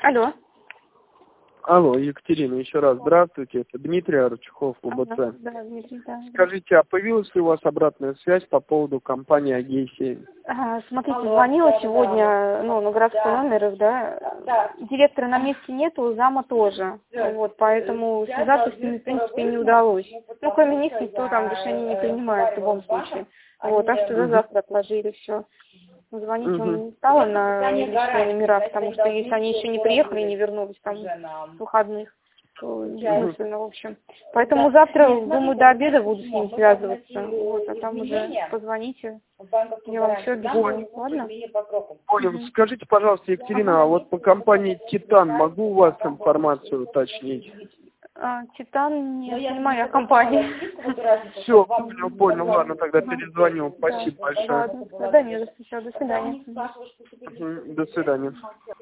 Алло. Алло, Екатерина, еще раз здравствуйте. Это Дмитрий Арчухов, УБЦ. Ага, да, Дмитрий, да. Скажите, а появилась ли у вас обратная связь по поводу компании Агей-7? Смотрите, звонила сегодня, на городской номер, да. Директора на месте нету, зама тоже. Вот, поэтому связаться с ними, в принципе, не удалось. Кроме них никто там решение не принимает в любом случае. Вот, так что за завтра отложили все. Звонить он не стала на личные номера, потому что если они еще не приехали, не вернулись там с выходных, то смысленно, в общем. Поэтому завтра, думаю, до обеда буду с ним связываться. Вот, а там уже позвоните. Я вам все объясню. Ладно? Понял. Скажите, пожалуйста, Екатерина, а вот по компании «Титан» могу у вас информацию уточнить? «Титан» не моя компания. Все, понял. Ладно, тогда перезвоню. Спасибо большое. Ладно, да, не за что. До свидания. До свидания.